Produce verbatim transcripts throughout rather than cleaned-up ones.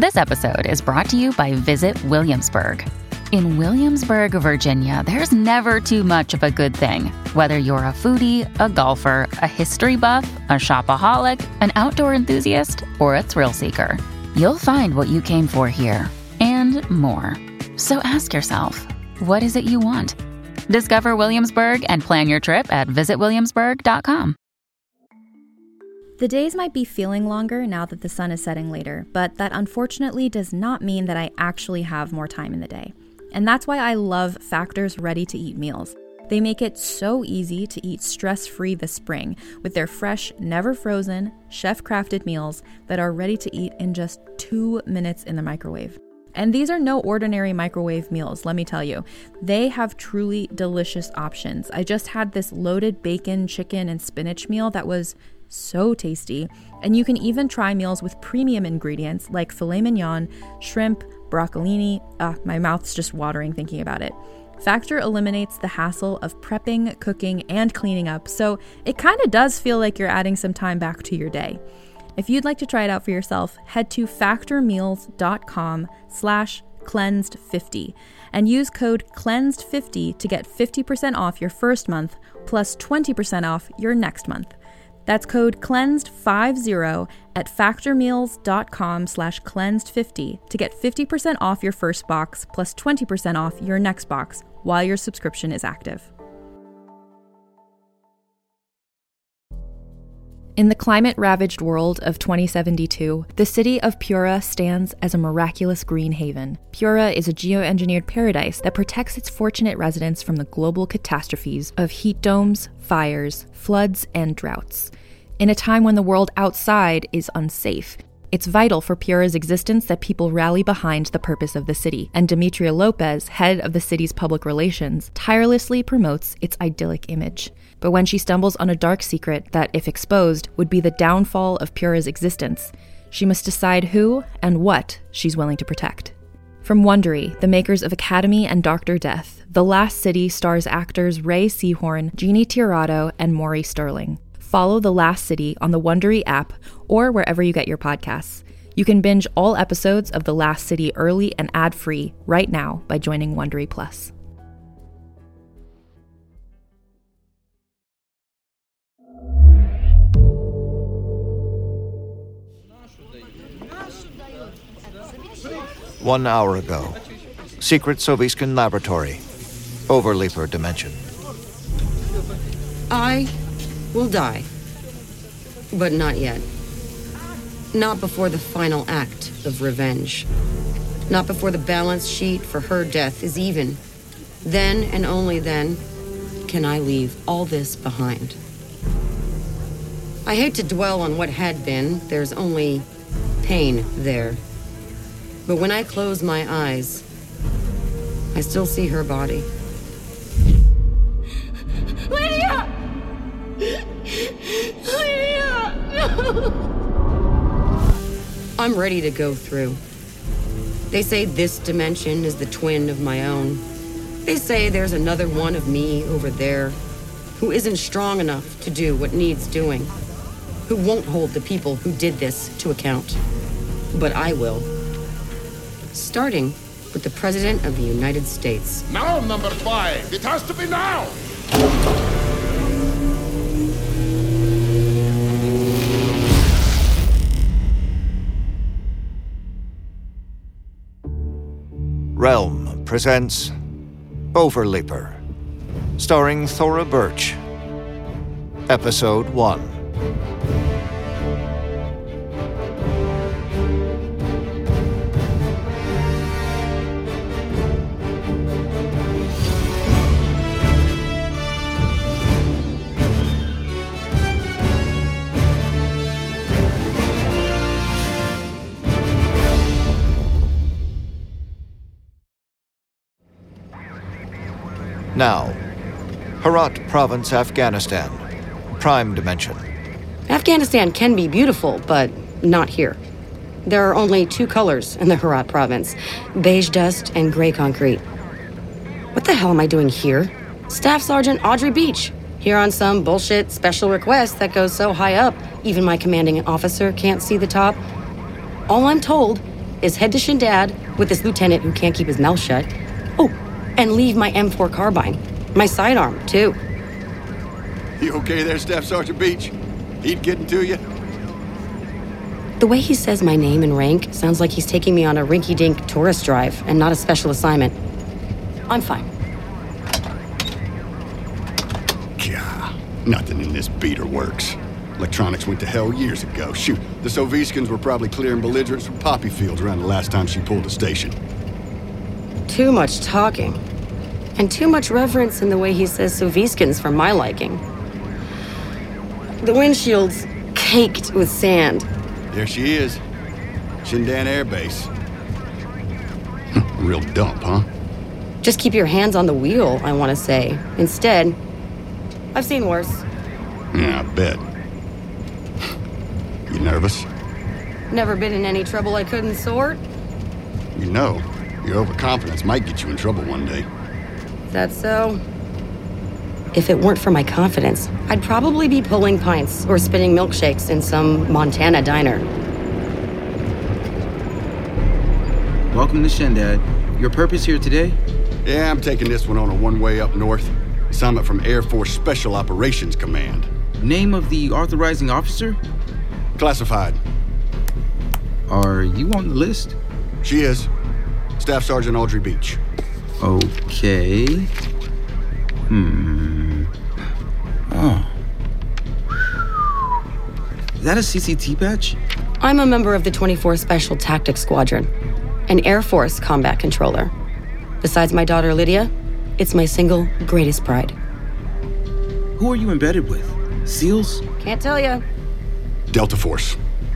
This episode is brought to you by Visit Williamsburg. In Williamsburg, Virginia, there's never too much of a good thing. Whether you're a foodie, a golfer, a history buff, a shopaholic, an outdoor enthusiast, or a thrill seeker, you'll find what you came for here and more. So ask yourself, what is it you want? Discover Williamsburg and plan your trip at visit williamsburg dot com. The days might be feeling longer now that the sun is setting later, but that unfortunately does not mean that I actually have more time in the day. And that's why I love Factor's ready-to-eat meals. They make it so easy to eat stress-free this spring with their fresh, never-frozen, chef-crafted meals that are ready to eat in just two minutes in the microwave. And these are no ordinary microwave meals, let me tell you. They have truly delicious options. I just had this loaded bacon, chicken, and spinach meal that was so tasty. And you can even try meals with premium ingredients like filet mignon, shrimp, broccolini. Ah, my mouth's just watering thinking about it. Factor eliminates the hassle of prepping, cooking, and cleaning up, so it kind of does feel like you're adding some time back to your day. If you'd like to try it out for yourself, head to factormeals.com slash cleansed50and use code cleansed fifty to get fifty percent off your first month plus twenty percent off your next month. That's code cleansed fifty at factormeals.com slash cleansed fifty to get fifty percent off your first box plus twenty percent off your next box while your subscription is active. In the climate-ravaged world of twenty seventy-two, the city of Pura stands as a miraculous green haven. Pura is a geoengineered paradise that protects its fortunate residents from the global catastrophes of heat domes, fires, floods, and droughts. In a time when the world outside is unsafe, it's vital for Pura's existence that people rally behind the purpose of the city, and Demetria Lopez, head of the city's public relations, tirelessly promotes its idyllic image. But when she stumbles on a dark secret that, if exposed, would be the downfall of Pura's existence, she must decide who and what she's willing to protect. From Wondery, the makers of Academy and Doctor Death, The Last City stars actors Ray Seahorn, Jeannie Tirado, and Maury Sterling. Follow The Last City on the Wondery app or wherever you get your podcasts. You can binge all episodes of The Last City early and ad-free right now by joining Wondery Plus. One hour ago, secret Soviskan laboratory, Overleaper dimension. I will die, but not yet. Not before the final act of revenge. Not before the balance sheet for her death is even. Then and only then can I leave all this behind. I hate to dwell on what had been. There's only pain there. But when I close my eyes, I still see her body. Lydia! Lydia! No! I'm ready to go through. They say this dimension is the twin of my own. They say there's another one of me over there who isn't strong enough to do what needs doing, who won't hold the people who did this to account. But I will. Starting with the President of the United States. Now, number five. It has to be now! Realm presents Overleaper, starring Thora Birch. Episode one. Now, Herat Province, Afghanistan. Prime Dimension. Afghanistan can be beautiful, but not here. There are only two colors in the Herat Province, beige dust and gray concrete. What the hell am I doing here? Staff Sergeant Audrey Beach, here on some bullshit special request that goes so high up, even my commanding officer can't see the top. All I'm told is head to Shindad with this lieutenant who can't keep his mouth shut. Oh, and leave my M four carbine. My sidearm, too. You okay there, Staff Sergeant Beach? Heat getting to you? The way he says my name and rank sounds like he's taking me on a rinky-dink tourist drive and not a special assignment. I'm fine. Gah, nothing in this beater works. Electronics went to hell years ago. Shoot, the Sovietskins were probably clearing belligerents from poppy fields around the last time she pulled a station. Too much talking. And too much reverence in the way he says Sovietskins for my liking. The windshield's caked with sand. There she is. Shindan Air Base. Real dump, huh? Just keep your hands on the wheel, I want to say. Instead, I've seen worse. Yeah, I bet. You nervous? Never been in any trouble I couldn't sort. You know, your overconfidence might get you in trouble one day. Is that so? If it weren't for my confidence, I'd probably be pulling pints or spinning milkshakes in some Montana diner. Welcome to Shindad. Your purpose here today? Yeah, I'm taking this one on a one-way up north. Assignment from Air Force Special Operations Command. Name of the authorizing officer? Classified. Are you on the list? She is. Staff Sergeant Audrey Beach. Okay. Hmm. Oh. Is that a C C T badge? I'm a member of the twenty-four Special Tactics Squadron, an Air Force combat controller. Besides my daughter Lydia, it's my single greatest pride. Who are you embedded with? SEALs? Can't tell ya. Delta Force.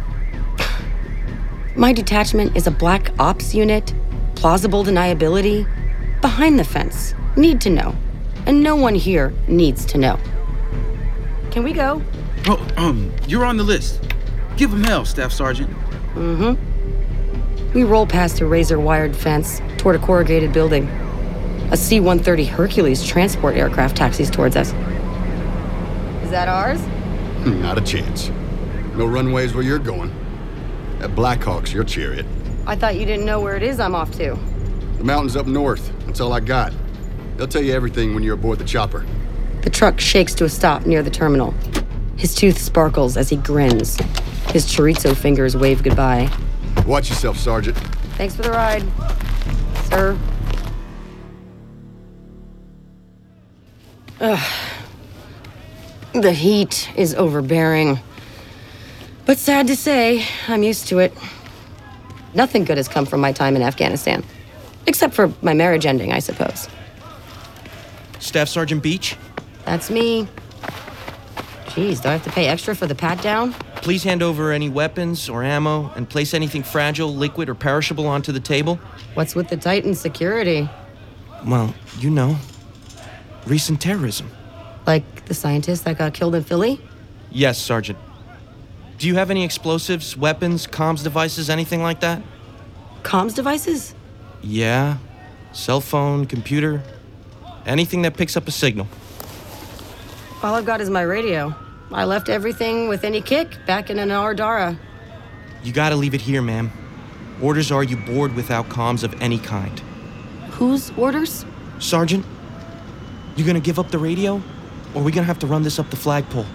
My detachment is a black ops unit, plausible deniability, behind the fence, need to know. And no one here needs to know. Can we go? Oh, um, you're on the list. Give him hell, Staff Sergeant. Mm-hmm. We roll past a razor-wired fence toward a corrugated building. A C one thirty Hercules transport aircraft taxis towards us. Is that ours? Not a chance. No runways where you're going. That Blackhawk's your chariot. I thought you didn't know where it is I'm off to. The mountains up north. That's all I got. They'll tell you everything when you're aboard the chopper. The truck shakes to a stop near the terminal. His tooth sparkles as he grins. His chorizo fingers wave goodbye. Watch yourself, Sergeant. Thanks for the ride, sir. Ugh. The heat is overbearing. But sad to say, I'm used to it. Nothing good has come from my time in Afghanistan. Except for my marriage ending, I suppose. Staff Sergeant Beach? That's me. Jeez, do I have to pay extra for the pat-down? Please hand over any weapons or ammo and place anything fragile, liquid, or perishable onto the table. What's with the Titan security? Well, you know. Recent terrorism. Like the scientist that got killed in Philly? Yes, Sergeant. Do you have any explosives, weapons, comms devices, anything like that? Comms devices? Yeah. Cell phone, computer. Anything that picks up a signal. All I've got is my radio. I left everything with any kick back in Anar Dara. You gotta leave it here, ma'am. Orders are you board without comms of any kind. Whose orders? Sergeant, you gonna give up the radio? Or are we gonna have to run this up the flagpole?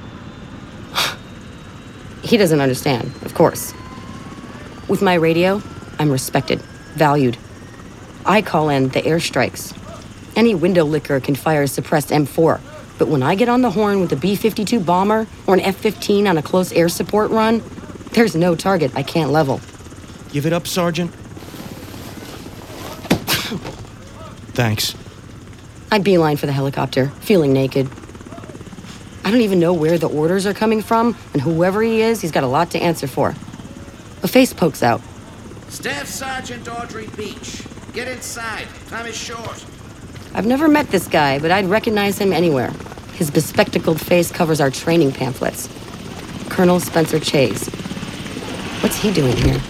He doesn't understand, of course. With my radio, I'm respected, valued. I call in the airstrikes. Any window licker can fire a suppressed M four, but when I get on the horn with a B fifty-two bomber or an F fifteen on a close air support run, there's no target I can't level. Give it up, Sergeant. Thanks. I beeline for the helicopter, feeling naked. I don't even know where the orders are coming from, and whoever he is, he's got a lot to answer for. A face pokes out. Staff Sergeant Audrey Beach. Get inside. Time is short. I've never met this guy, but I'd recognize him anywhere. His bespectacled face covers our training pamphlets. Colonel Spencer Chase. What's he doing here?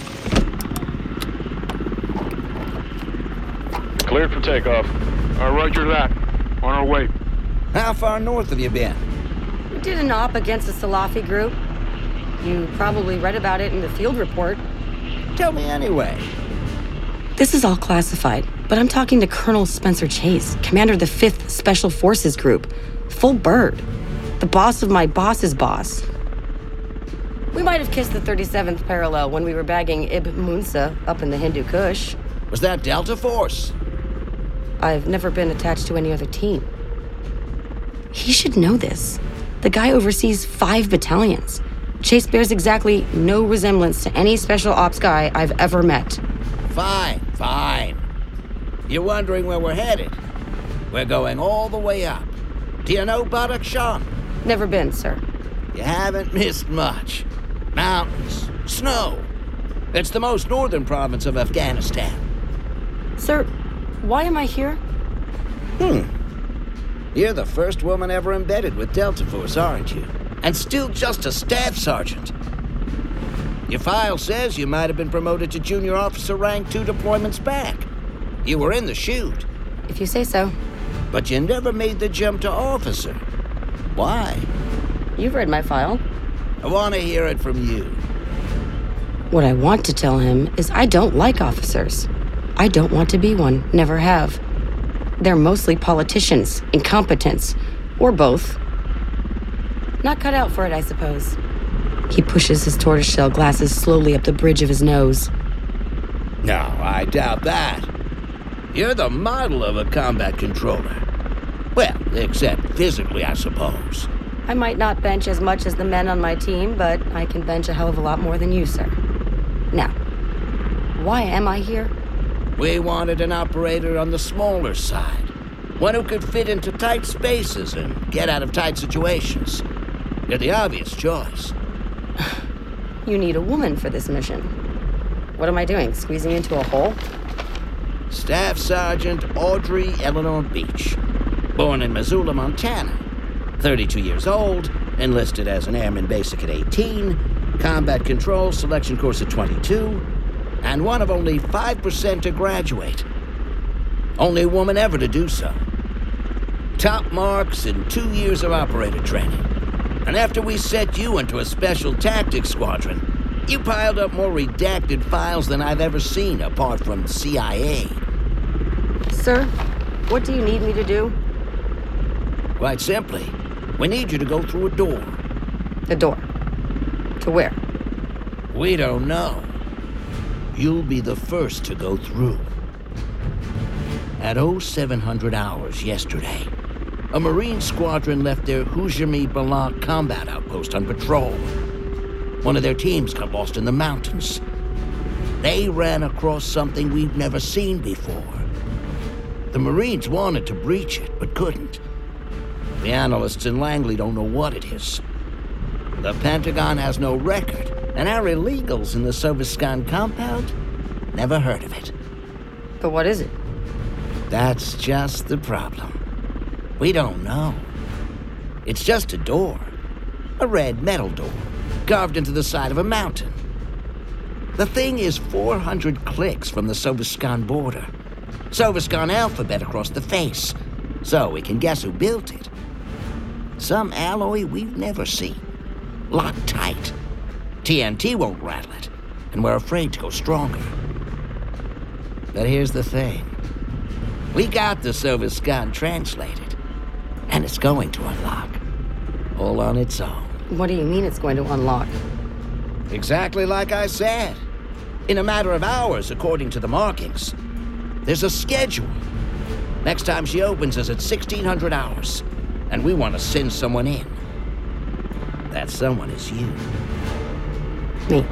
Cleared for takeoff. Uh, roger that. On our way. How far north have you been? We did an op against the Salafi group. You probably read about it in the field report. Tell me anyway. This is all classified, but I'm talking to Colonel Spencer Chase, commander of the fifth Special Forces Group. Full bird. The boss of my boss's boss. We might have kissed the thirty-seventh parallel when we were bagging Ibn Munsa up in the Hindu Kush. Was that Delta Force? I've never been attached to any other team. He should know this. The guy oversees five battalions. Chase bears exactly no resemblance to any special ops guy I've ever met. Fine, fine. You're wondering where we're headed? We're going all the way up. Do you know Badakhshan? Never been, sir. You haven't missed much. Mountains, snow. It's the most northern province of Afghanistan. Sir, why am I here? Hmm. You're the first woman ever embedded with Delta Force, aren't you? And still just a staff sergeant. Your file says you might have been promoted to junior officer rank two deployments back. You were in the chute. If you say so. But you never made the jump to officer. Why? You've read my file. I want to hear it from you. What I want to tell him is I don't like officers. I don't want to be one, never have. They're mostly politicians, incompetents, or both. Not cut out for it, I suppose. He pushes his tortoiseshell glasses slowly up the bridge of his nose. No, I doubt that. You're the model of a combat controller. Well, except physically, I suppose. I might not bench as much as the men on my team, but I can bench a hell of a lot more than you, sir. Now, why am I here? We wanted an operator on the smaller side. One who could fit into tight spaces and get out of tight situations. You're the obvious choice. You need a woman for this mission. What am I doing, squeezing into a hole? Staff Sergeant Audrey Eleanor Beach. Born in Missoula, Montana. thirty-two years old, enlisted as an airman basic at eighteen, combat control selection course at twenty-two, and one of only five percent to graduate. Only woman ever to do so. Top marks in two years of operator training. And after we set you into a special tactics squadron, you piled up more redacted files than I've ever seen apart from C I A. Sir, what do you need me to do? Quite simply, we need you to go through a door. A door? To where? We don't know. You'll be the first to go through. At oh seven hundred hours yesterday, a Marine squadron left their Hujami Balak combat outpost on patrol. One of their teams got lost in the mountains. They ran across something we've never seen before. The Marines wanted to breach it, but couldn't. The analysts in Langley don't know what it is. The Pentagon has no record, and our illegals in the Soviskan compound never heard of it. But what is it? That's just the problem. We don't know. It's just a door. A red metal door, carved into the side of a mountain. The thing is four hundred clicks from the Soviskan border. Soviskan alphabet across the face, so we can guess who built it. Some alloy we've never seen. Locked tight. T N T won't rattle it, and we're afraid to go stronger. But here's the thing. We got the Soviskan translated, and it's going to unlock. All on its own. What do you mean it's going to unlock? Exactly like I said. In a matter of hours, according to the markings. There's a schedule. Next time she opens is at sixteen hundred hours, and we want to send someone in. That someone is you. Me.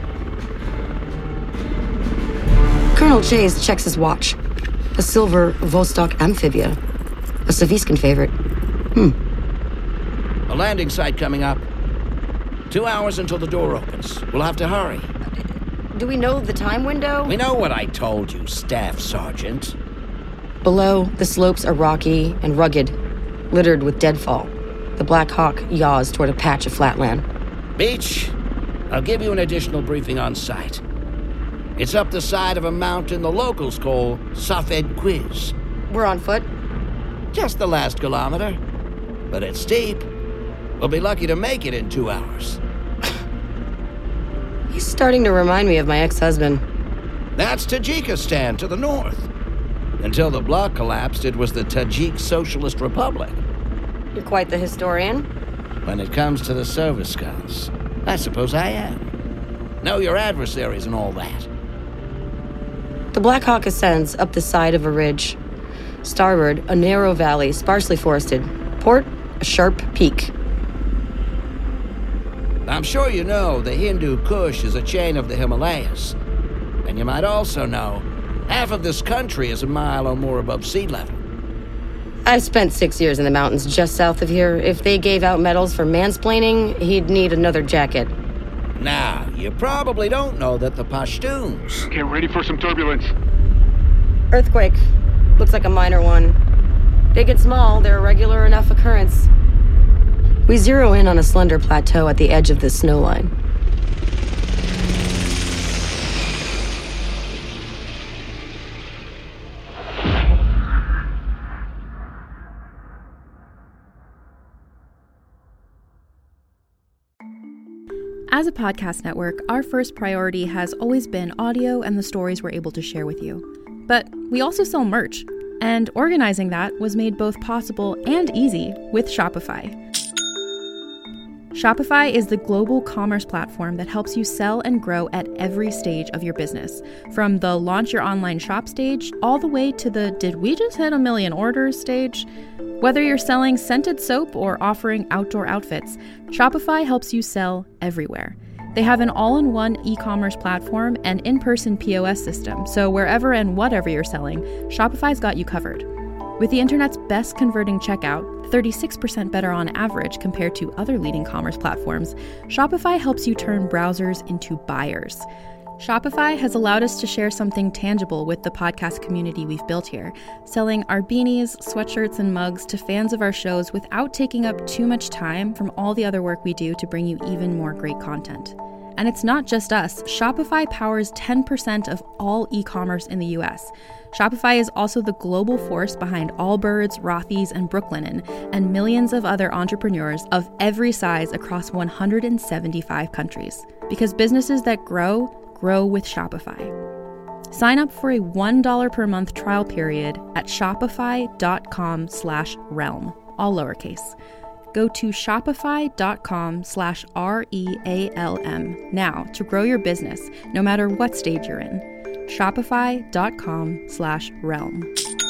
Colonel Chase checks his watch. A silver Vostok Amphibia. A Soviskan favorite. Hmm. A landing site coming up. Two hours until the door opens. We'll have to hurry. Do we know the time window? We know what I told you, Staff Sergeant. Below, the slopes are rocky and rugged, littered with deadfall. The Black Hawk yaws toward a patch of flatland. Beach, I'll give you an additional briefing on site. It's up the side of a mountain the locals call Safed Quiz. We're on foot? Just the last kilometer. But it's steep. We'll be lucky to make it in two hours. He's starting to remind me of my ex-husband. That's Tajikistan to the north. Until the bloc collapsed, it was the Tajik Socialist Republic. You're quite the historian. When it comes to the Soviskans, I suppose I am. Know your adversaries and all that. The Black Hawk ascends up the side of a ridge. Starboard, a narrow valley, sparsely forested. Port, a sharp peak. I'm sure you know the Hindu Kush is a chain of the Himalayas. And you might also know half of this country is a mile or more above sea level. I've spent six years in the mountains just south of here. If they gave out medals for mansplaining, he'd need another jacket. Now, you probably don't know that the Pashtuns... Get ready for some turbulence. Earthquake. Looks like a minor one. Big and small, they're a regular enough occurrence. We zero in on a slender plateau at the edge of the snow line. As a podcast network, our first priority has always been audio and the stories we're able to share with you. But we also sell merch, and organizing that was made both possible and easy with Shopify. Shopify is the global commerce platform that helps you sell and grow at every stage of your business, from the launch your online shop stage all the way to the did we just hit a million orders stage. Whether you're selling scented soap or offering outdoor outfits, Shopify helps you sell everywhere. They have an all-in-one e-commerce platform and in-person P O S system, so wherever and whatever you're selling, Shopify's got you covered. With the internet's best converting checkout, thirty-six percent better on average compared to other leading commerce platforms, Shopify helps you turn browsers into buyers. Shopify has allowed us to share something tangible with the podcast community we've built here, selling our beanies, sweatshirts, and mugs to fans of our shows without taking up too much time from all the other work we do to bring you even more great content. And it's not just us. Shopify powers ten percent of all e-commerce in the U S. Shopify is also the global force behind Allbirds, Rothy's, and Brooklinen, and millions of other entrepreneurs of every size across one hundred seventy-five countries. Because businesses that grow, grow with Shopify. Sign up for a one dollar per month trial period at shopify.com slash realm, all lowercase. Go to shopify.com slash R-E-A-L-M now to grow your business, no matter what stage you're in. Shopify.com slash realm.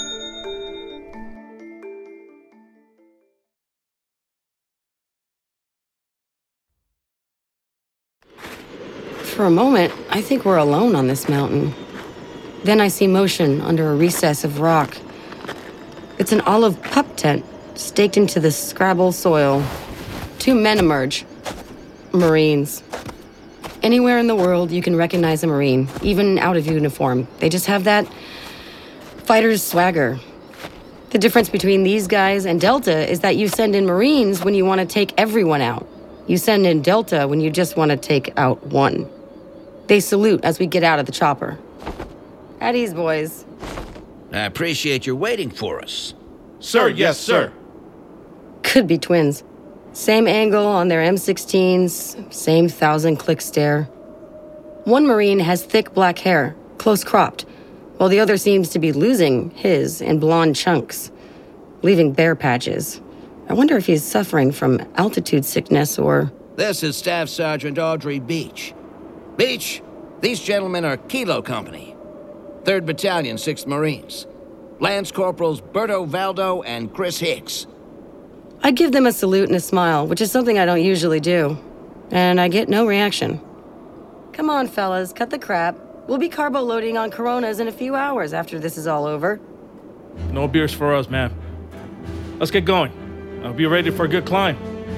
For a moment, I think we're alone on this mountain. Then I see motion under a recess of rock. It's an olive pup tent staked into the Scrabble soil. Two men emerge. Marines. Anywhere in the world, you can recognize a Marine, even out of uniform. They just have that fighter's swagger. The difference between these guys and Delta is that you send in Marines when you want to take everyone out. You send in Delta when you just want to take out one. They salute as we get out of the chopper. At ease, boys. I appreciate your waiting for us. Sir, yes, sir. Could be twins. Same angle on their M sixteens, same thousand-click stare. One Marine has thick black hair, close cropped, while the other seems to be losing his in blonde chunks, leaving bare patches. I wonder if he's suffering from altitude sickness or... This is Staff Sergeant Audrey Beach. Beach, these gentlemen are Kilo Company, third Battalion, sixth Marines. Lance Corporals Berto Valdo and Chris Hicks. I give them a salute and a smile, which is something I don't usually do. And I get no reaction. Come on, fellas, cut the crap. We'll be carbo loading on Coronas in a few hours after this is all over. No beers for us, man. Let's get going. I'll be ready for a good climb.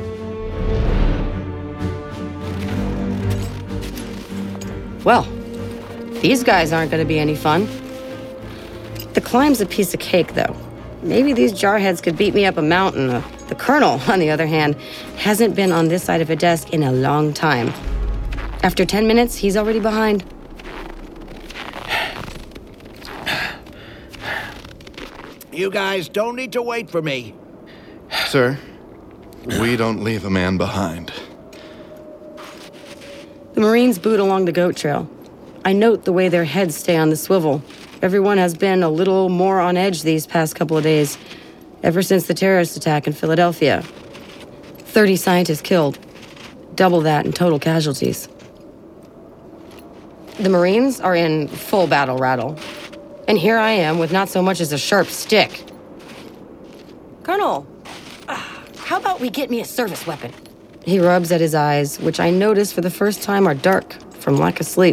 Well, these guys aren't going to be any fun. The climb's a piece of cake, though. Maybe these jarheads could beat me up a mountain. Uh, the colonel, on the other hand, hasn't been on this side of a desk in a long time. After ten minutes, he's already behind. You guys don't need to wait for me. Sir, we don't leave a man behind. The Marines boot along the goat trail. I note the way their heads stay on the swivel. Everyone has been a little more on edge these past couple of days, ever since the terrorist attack in Philadelphia. Thirty scientists killed. Double that in total casualties. The Marines are in full battle rattle. And here I am with not so much as a sharp stick. Colonel, uh, how about we get me a service weapon? He rubs at his eyes, which I notice for the first time are dark from lack of sleep.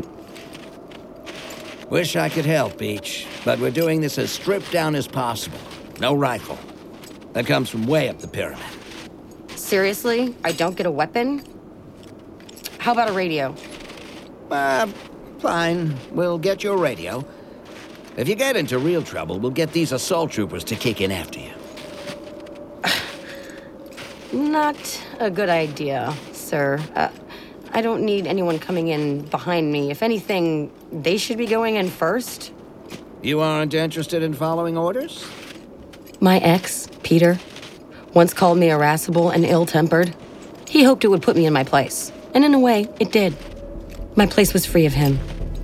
Wish I could help, Beach, but we're doing this as stripped down as possible. No rifle. That comes from way up the pyramid. Seriously? I don't get a weapon? How about a radio? Uh, fine. We'll get your radio. If you get into real trouble, we'll get these assault troopers to kick in after you. Not a good idea, sir. Uh, I don't need anyone coming in behind me. If anything, they should be going in first. You aren't interested in following orders? My ex, Peter, once called me irascible and ill-tempered. He hoped it would put me in my place. And in a way, it did. My place was free of him.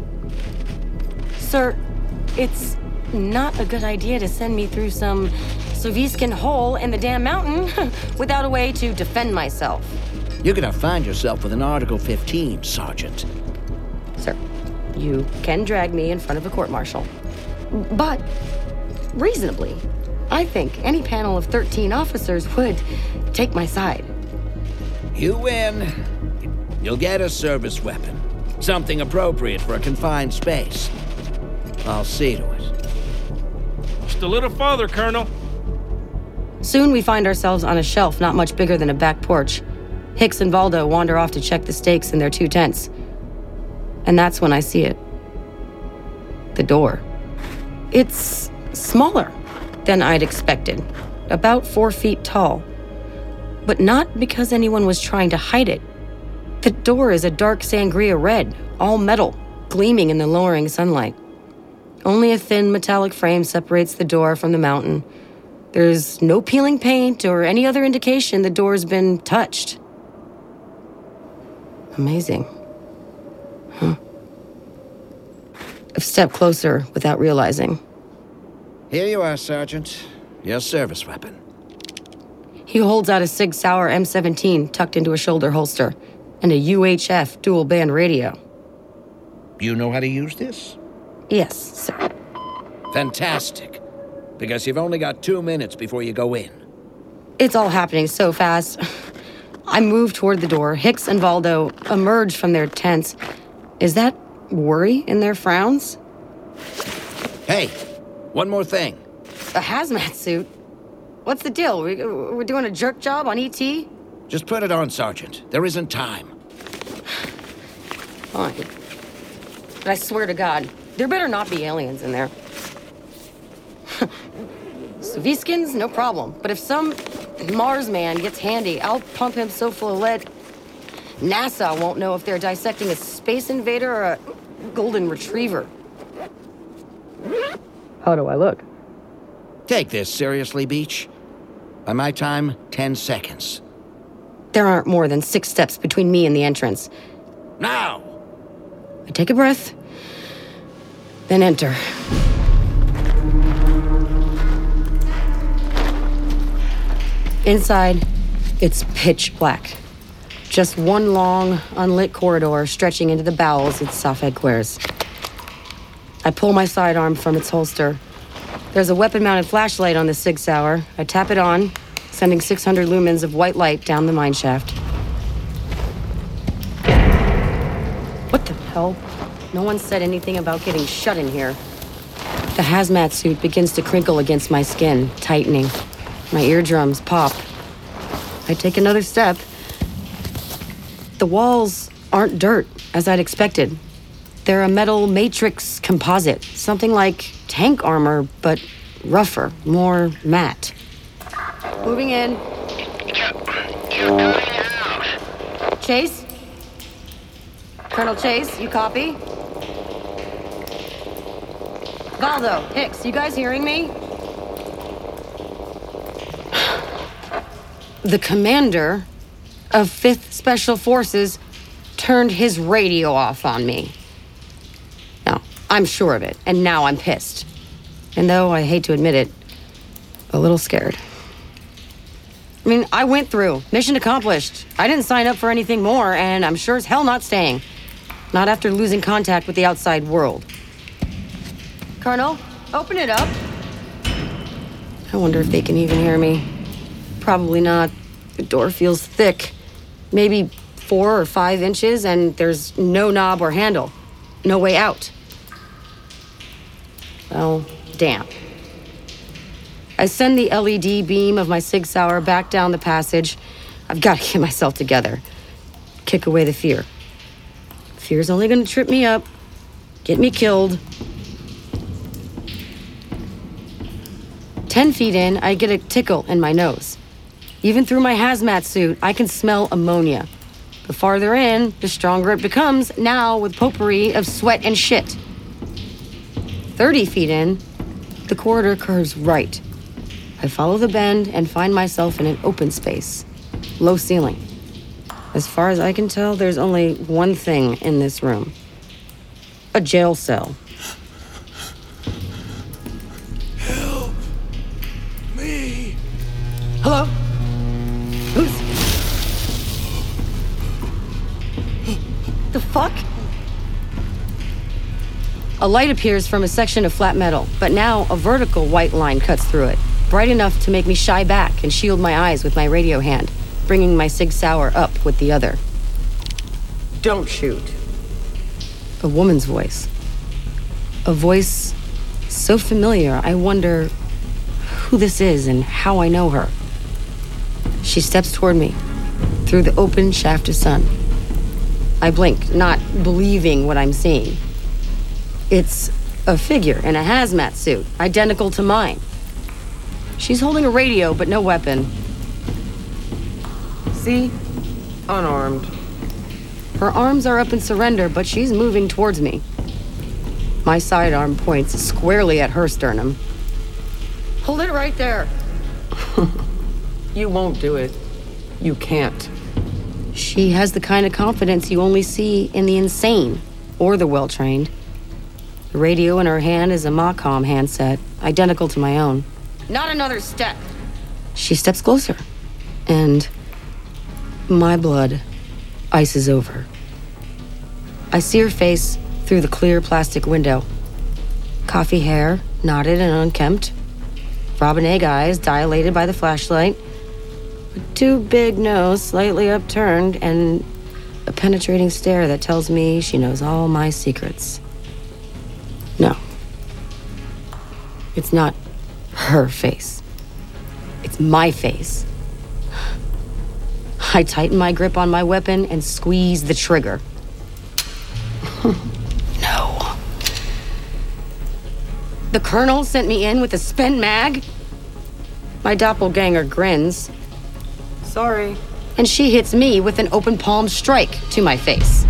Sir, it's not a good idea to send me through some Soviskin hole in the damn mountain without a way to defend myself. You're gonna find yourself with an Article fifteen, Sergeant. Sir, you can drag me in front of a court-martial. But, reasonably, I think any panel of thirteen officers would take my side. You win. You'll get a service weapon. Something appropriate for a confined space. I'll see to it. Just a little farther, Colonel. Soon we find ourselves on a shelf not much bigger than a back porch. Hicks and Valdo wander off to check the stakes in their two tents. And that's when I see it. The door. It's smaller than I'd expected. About four feet tall. But not because anyone was trying to hide it. The door is a dark sangria red, all metal, gleaming in the lowering sunlight. Only a thin metallic frame separates the door from the mountain. There's no peeling paint or any other indication the door's been touched. Amazing. Huh. I've stepped closer without realizing. Here you are, Sergeant. Your service weapon. He holds out a Sig Sauer M seventeen tucked into a shoulder holster and a U H F dual-band radio. You know how to use this? Yes, sir. Fantastic. Because you've only got two minutes before you go in. It's all happening so fast. I move toward the door. Hicks and Valdo emerge from their tents. Is that worry in their frowns? Hey, one more thing. A hazmat suit? What's the deal? We, we're doing a jerk job on E T? Just put it on, Sergeant. There isn't time. Fine. But I swear to God, there better not be aliens in there. Soviskins, no problem. But if some Mars man gets handy, I'll pump him so full of lead, NASA won't know if they're dissecting a space invader or a golden retriever. How do I look? Take this seriously, Beach. By my time, ten seconds. There aren't more than six steps between me and the entrance. Now! I take a breath, then enter. Inside, it's pitch black. Just one long, unlit corridor stretching into the bowels of Safed Quers. I pull my sidearm from its holster. There's a weapon-mounted flashlight on the Sig Sauer. I tap it on, sending six hundred lumens of white light down the mine shaft. What the hell? No one said anything about getting shut in here. The hazmat suit begins to crinkle against my skin, tightening. My eardrums pop. I take another step. The walls aren't dirt, as I'd expected. They're a metal matrix composite, something like tank armor, but rougher, more matte. Moving in. Chase? Colonel Chase, you copy? Valdo, Hicks, you guys hearing me? The commander of fifth Special Forces turned his radio off on me. I'm sure of it, and now I'm pissed. And though I hate to admit it, a little scared. I mean, I went through. Mission accomplished. I didn't sign up for anything more, and I'm sure as hell not staying. Not after losing contact with the outside world. Colonel, open it up. I wonder if they can even hear me. Probably not. The door feels thick. Maybe four or five inches, and there's no knob or handle. No way out. Well, damn. I send the L E D beam of my Sig Sauer back down the passage. I've got to get myself together. Kick away the fear. Fear's only gonna trip me up, get me killed. Ten feet in, I get a tickle in my nose. Even through my hazmat suit, I can smell ammonia. The farther in, the stronger it becomes, now with potpourri of sweat and shit. Thirty feet in, the corridor curves right. I follow the bend and find myself in an open space. Low ceiling. As far as I can tell, there's only one thing in this room. A jail cell. Help me. Hello? Who's... The fuck? A light appears from a section of flat metal, but now a vertical white line cuts through it, bright enough to make me shy back and shield my eyes with my radio hand, bringing my Sig Sauer up with the other. Don't shoot. A woman's voice. A voice so familiar, I wonder who this is and how I know her. She steps toward me, through the open shaft of sun. I blink, not believing what I'm seeing. It's a figure in a hazmat suit, identical to mine. She's holding a radio, but no weapon. See? Unarmed. Her arms are up in surrender, but she's moving towards me. My sidearm points squarely at her sternum. Hold it right there. You won't do it. You can't. She has the kind of confidence you only see in the insane or the well-trained. The radio in her hand is a Macom handset, identical to my own. Not another step. She steps closer, and my blood ices over. I see her face through the clear plastic window. Coffee hair, knotted and unkempt. Robin egg eyes dilated by the flashlight. A too big nose slightly upturned, and a penetrating stare that tells me she knows all my secrets. No. It's not her face. It's my face. I tighten my grip on my weapon and squeeze the trigger. No. The Colonel sent me in with a spent mag? My doppelganger grins. Sorry. And she hits me with an open palm strike to my face.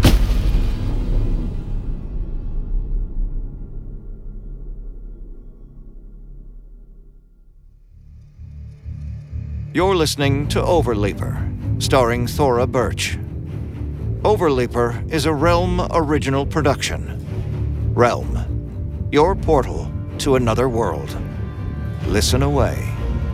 You're listening to Overleaper, starring Thora Birch. Overleaper is a Realm original production. Realm, your portal to another world. Listen away.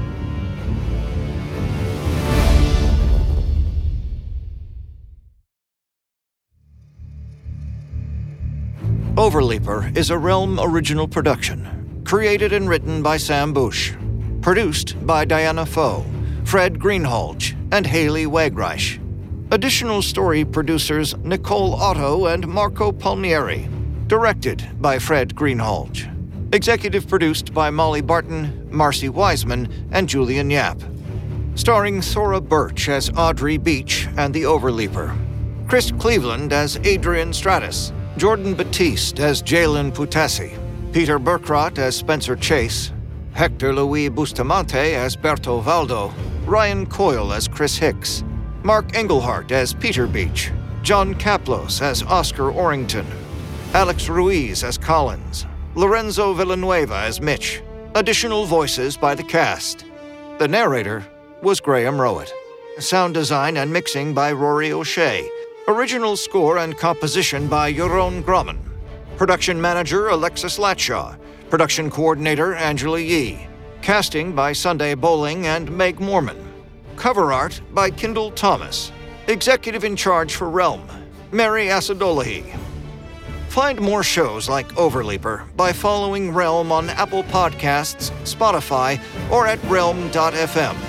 Overleaper is a Realm original production, created and written by Sam Bush, produced by Diana Foe, Fred Greenhalgh, and Haley Wegreich. Additional story producers Nicole Otto and Marco Palmieri. Directed by Fred Greenhalgh. Executive produced by Molly Barton, Marcy Wiseman, and Julian Yap. Starring Thora Birch as Audrey Beach and the Overleaper. Chris Cleveland as Adrian Stratus. Jordan Batiste as Jalen Putassi. Peter Burkrot as Spencer Chase. Hector Louis Bustamante as Berto Valdo. Ryan Coyle as Chris Hicks. Mark Engelhart as Peter Beach. John Kaplos as Oscar Orrington. Alex Ruiz as Collins. Lorenzo Villanueva as Mitch. Additional voices by the cast. The narrator was Graham Rowett. Sound design and mixing by Rory O'Shea. Original score and composition by Jeroen Grommen. Production Manager Alexis Latshaw. Production Coordinator Angela Yee. Casting by Sunday Bowling and Meg Mormon. Cover art by Kendall Thomas. Executive in charge for Realm, Mary Asadolahi. Find more shows like Overleaper by following Realm on Apple Podcasts, Spotify, or at realm dot f m.